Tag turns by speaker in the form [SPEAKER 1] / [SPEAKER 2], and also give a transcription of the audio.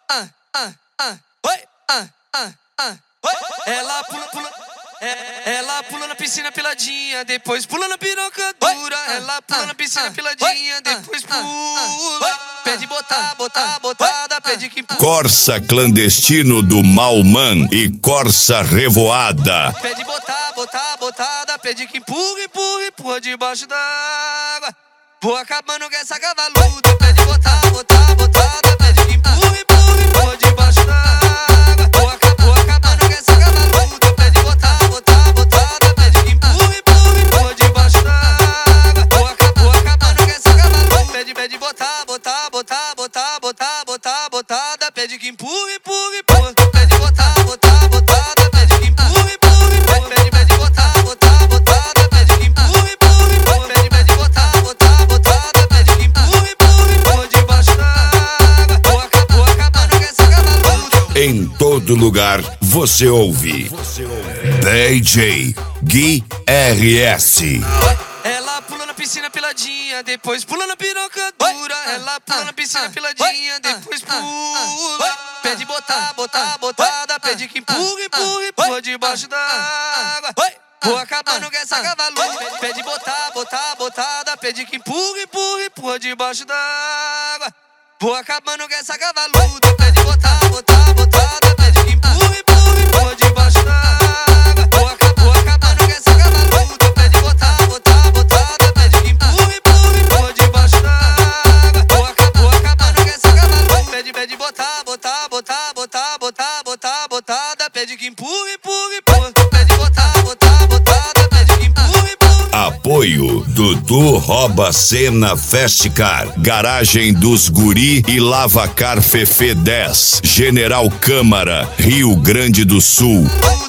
[SPEAKER 1] Ela pula na piscina peladinha, depois pula na piroca dura. Ela pula na piscina peladinha, depois pula. Pede botada, pede que empurra.
[SPEAKER 2] Corsa clandestino do Malman e Corsa revoada.
[SPEAKER 1] Pede botada, pede que empurra debaixo d'água. Vou acabando com essa cavaluda. Pede botada, pede que empurra debaixo d'água. Vou acabando com essa cavaluda. Pede botada, pede que empurra debaixo d'água. Vou acabando com essa cavaluda. Pede botada, pede que empurra. Pede botada, pede que empurra. Pede botada, pede que empurra. Pede botada, pede que empurra debaixo d'água. Vou acabando com essa cavaluda.
[SPEAKER 2] Em todo lugar você ouve DJ Gui RS.
[SPEAKER 1] Ela pula na piscina peladinha, depois pula na piroca dura. Ela pula na piscina peladinha, depois pula. Pede botada, pede que empurra debaixo d'água. Vou acabando com essa cavaluda. Pede botada, pede que empurra debaixo d'água. Vou acabando com essa cavaluda. Pede botada, pede que empurra debaixo d'água. Vou acabando com essa cavaluda. Pede botada, pede que empurra debaixo d'água. Vou acabando com essa cavaluda. Pede botada, pede que empurra. Pede botada, pede que empurra.
[SPEAKER 2] Apoio Dudu Rouba Cena Festcar, Garagem dos Guri e Lavacar Fefe 10, General Câmara, Rio Grande do Sul.